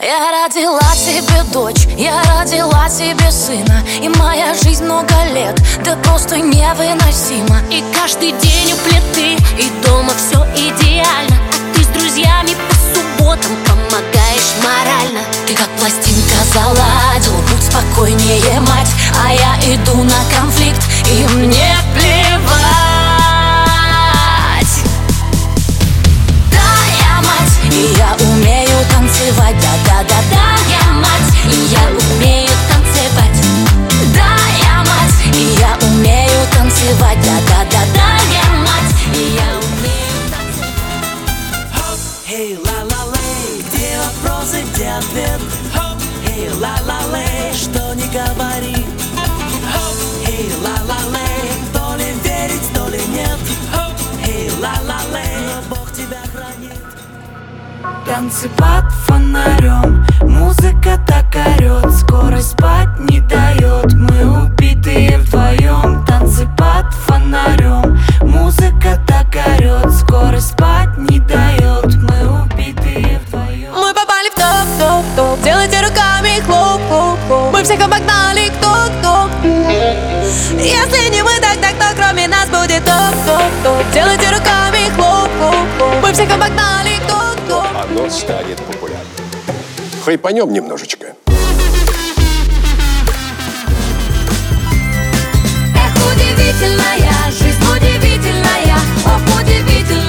Я родила себе дочь, я родила себе сына, и моя жизнь много лет, да просто невыносима. И каждый день у плиты, и дома все идеально, а ты с друзьями по субботам помогаешь морально. Ты как пластинка заладила, будь спокойнее, мать, а я иду на конфликт, и мне плевать. Да, я мать, и я умею танцевать, да-да-да-да, я мать, и я умею танцевать. Да, я мать, и я умею танцевать, да-да-да-да, я мать, и я умею танцевать. Хоп, эй, ла-ла-лей, где вопросы, где ответ? Хоп, эй, ла-ла-лей, что не говори. Хоп, эй, ла-ла-лей, то ли верить, то ли нет. Хоп, эй, ла-ла-лей, но Бог тебя хранит. Танцы под фонарем, музыка так орет, скорость спать не дает, мы убитые вдвоем. Танцы под фонарем, музыка так орет, скорость спать не дает, мы убитые вдвоем. Мы попали в топ-топ-топ, делайте руками хлоп-хлоп-хлоп. Мы всех обогнали, кто-кто. Если не мы, тогда кто кроме нас будет топ-топ-топ. Делайте руками хлоп-хлоп-хлоп. Мы всех обогнали, кто-кто. Оно станет популярным. Хайпанем немножечко. Эх, удивительная жизнь, удивительная, ох, удивительная.